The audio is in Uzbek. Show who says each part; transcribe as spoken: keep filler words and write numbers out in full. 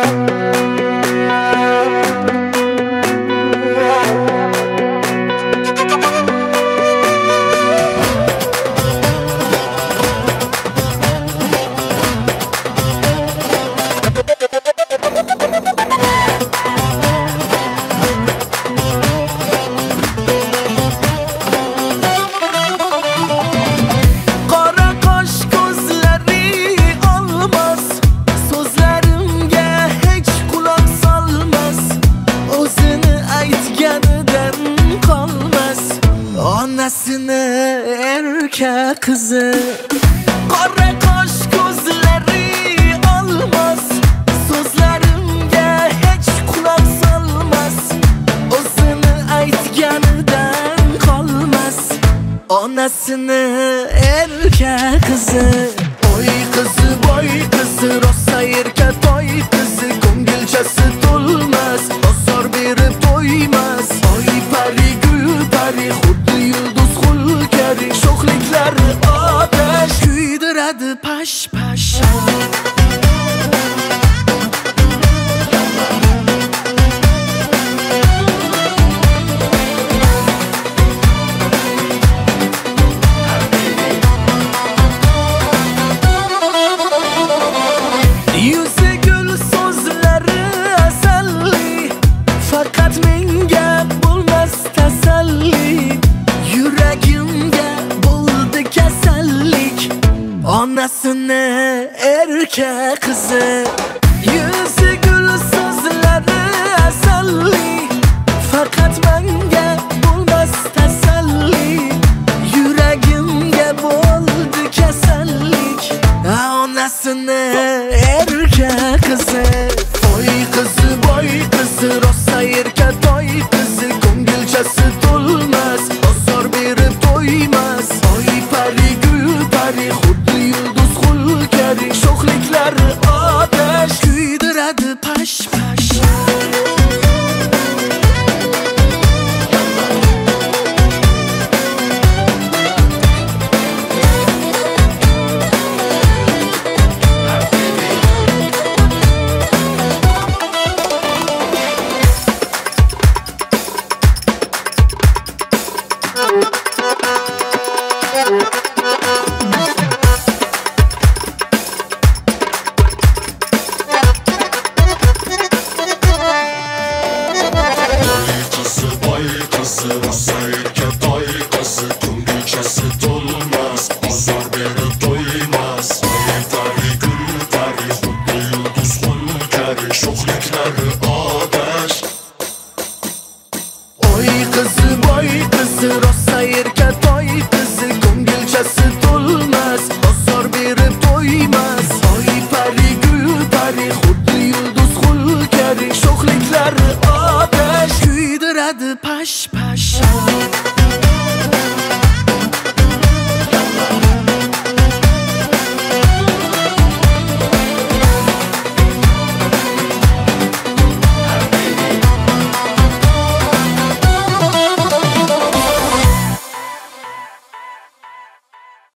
Speaker 1: Onasini erkak qizi qora qosh ko'zlari olmas, so'zlarimga hech quloq solmas, o'zini aytganidan qolmas. Onasini erkak qizi, oy qizi voy qizi, rosa erkak toy qizi, ko'ngilchasi to'lmas, bozor berib to'ymas. Oy pari gul pari xuddi yulduz xulkari, sho'xliklari otash kuydiradi pash pash. Yuzi gul so'zlari asalli, faqat menga bo'lmas tasalli. Yuragimga bo'ldi kasallik, onasini erkak qizi. Yuzi gul so'zlari asalli, faqat menga bo'lmas tasalli. Yuragimga bo'ldi kasallik, onasini erkak qizi. Oy qizi voy qizi, rosa erkak toy qizi, ko'ngilchasi to'lmas, bozor berib to'ymas. Oy pari gul pari xuddi yulduz xulkari, sho'xliklari otash kuydiradi pash pash. Oy qizi voy qizi, rosa erkak toy qizi, ko'ngilchasi to'lmas, bozor berib to'ymas. Oy pari gul pari xuddi yulduz xulkari, sho'xliklari otash kuydiradi.